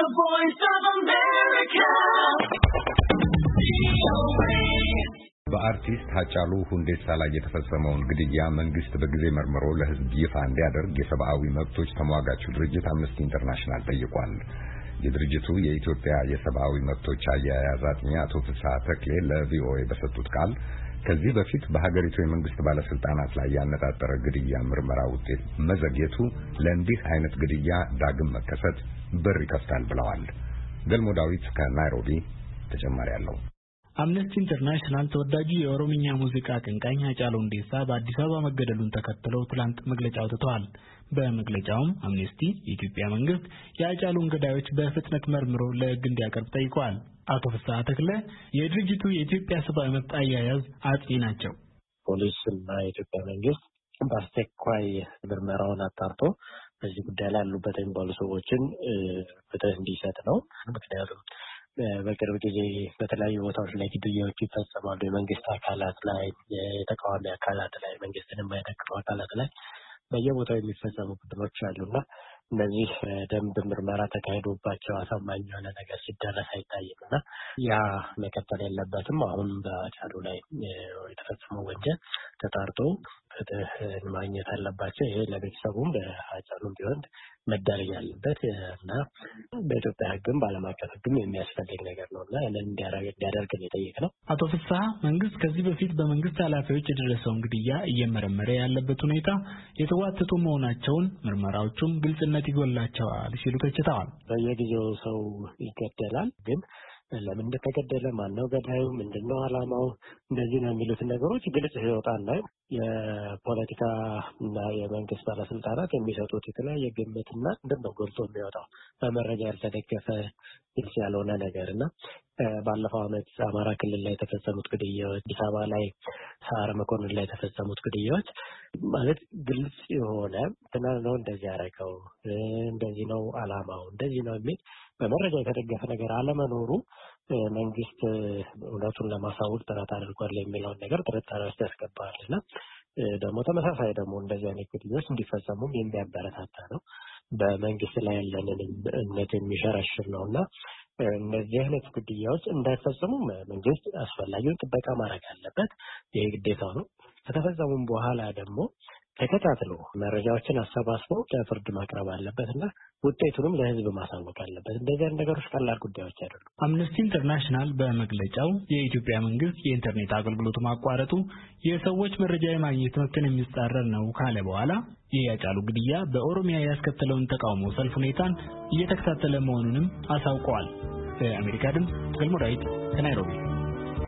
voice of America. በአርቲስት ሃጫሉ ሁንዴሳ ላይ የተፈጸመውን ግድያ መንግስት በጊዜ መርምሮ ለህዝብ ይፋ እንዲያደርግ የሰብአዊ መብቶች ተሟጋቹ ድርጅት አምነስቲ ኢንተርናሽናል ጠይቋል። የድርጅቱ የኢትዮጵያ የሰብአዊ መብቶች አያያዝ አጥኚ አቶ ፍስሐ ተክሌ ለቪኦኤ በሰጡት ቃል ከዚህ በፊት በሀገሪቱ የመንግስት ባለስልጣናት ላይ ያነጣጠረ ግድያ ምርመራ ውጤት መዘግየቱ ለእንዲህ አይነት ግድያ ዳግም መከሰት በር ይከፍታል ብለዋል። ገልሞ ዳዊት ከናይሮቢ ተጨማሪ አለው። አምነስቲ ኢንተርናሽናል ተወዳጁ የኦሮሚኛ ሙዚቃ አቀንቃኝ ሃጫሉ ሁንዴሳ በአዲስ አበባ መገደሉን ተከትሎ ትላንት መግለጫ አውጥቷል። በመግለጫውም አምነስቲ የኢትዮጵያ መንግስት የሃጫሉን ገዳዮች በፍጥነት መርምሮ ለህግ እንዲያቀርብ ጠይቋል። አቶ ፍስሐ ተክለ የድርጅቱ የኢትዮጵያ ሰብአዊ መብት አያያዝ አጥኚ ናቸው። ፖሊስና የኢትዮጵያ መንግስት በአስቸኳይ ምርመራውን አጣርቶ በዚህ ጉዳይ ላይ ያሉበት የሚባሉ ሰዎችን ፍትህ እንዲሰጥ ነው። ምክንያቱም በቅርብ ጊዜ በተለያዩ ቦታዎች ላይ ግድያዎች ይፈጸማሉ። የመንግስት አካላት ላይ፣ የተቃዋሚ አካላት ላይ፣ መንግስትን የማይደግፉ አካላት ላይ በየቦታው የሚፈጸሙ ግድያዎች አሉና እነዚህ ደንብ ምርመራ ተካሂዶባቸው አሳማኝ የሆነ ነገር ሲደረስ አይታይምና ያ መቀጠል የለበትም። አሁን በሃጫሉ ላይ የተፈጸመው ወንጀል ተጣርቶ ፍትህ ማግኘት አለባቸው። ይሄ ለቤተሰቡም በሃጫሉም ቢሆን መደረግ ያለበት እና በኢትዮጵያ ሕግም በዓለም አቀፍ ሕግም የሚያስፈልግ ነገር ነውና ያንን እንዲያደርግ የጠየቅነው። አቶ ፍስሐ መንግስት ከዚህ በፊት በመንግስት ኃላፊዎች የደረሰውን ግድያ እየመረመረ ያለበት ሁኔታ የተዋተቱ መሆናቸውን ምርመራዎቹም ግልጽነት ይጎላቸዋል ሲሉ ተችተዋል። በየጊዜው ሰው ይገደላል፣ ግን ለምን እንደተገደለ፣ ማነው ገዳዩ፣ ምንድነው ዓላማው፣ እንደዚህ ነው የሚሉት ነገሮች ግልጽ ሲወጣና የፖለቲካ እና የመንግስት ባለስልጣናት የሚሰጡት የተለያየ ግምትና እንደው ጎልቶ የሚወጣው በመረጃ ያልተደገፈ ግልጽ ያልሆነ ነገርና ባለፈው ዓመት አማራ ክልል ላይ የተፈጸሙት ግድያዎች፣ አዲስ አበባ ላይ ሳር መኮንን ላይ የተፈጸሙት ግድያዎች ማለት ግልጽ የሆነ ነው እንደዚህ ያደረገው፣ እንደዚህ ነው ዓላማው፣ እንደዚህ ነው የሚል በመረጃ የተደገፈ ነገር አለመኖሩ መንግስት እውነቱን ለማሳወቅ ጥረት አድርጓል የሚለውን ነገር ጥርጣሬ ውስጥ ያስገባልና ደግሞ ተመሳሳይ ደግሞ እንደዚህ አይነት ግድያዎች እንዲፈጸሙም የሚያበረታታ ነው። በመንግስት ላይ ያለንን እምነት የሚሸረሽር ነውና እነዚህ አይነት ግድያዎች እንዳይፈጸሙ መንግስት አስፈላጊውን ጥበቃ ማድረግ አለበት። ይሄ ግዴታው ነው። ከተፈጸሙም በኋላ ደግሞ ተከታትሎ መረጃዎችን አሰባስቦ ለፍርድ ማቅረብ አለበትና ውጤቱንም ለህዝብ ማሳወቅ አለበት። እንደዚህ አይነት ነገሮች ቀላል ጉዳዮች አይደሉም። አምነስቲ ኢንተርናሽናል በመግለጫው የኢትዮጵያ መንግስት የኢንተርኔት አገልግሎት ማቋረጡ የሰዎች መረጃ የማግኘት መብትን የሚጻረር ነው ካለ በኋላ የሃጫሉ ግድያ በኦሮሚያ ያስከተለውን ተቃውሞ ሰልፍ ሁኔታን እየተከታተለ መሆኑንም አሳውቀዋል። በአሜሪካ ድምፅ ገልሞ ዳዊት ከናይሮቢ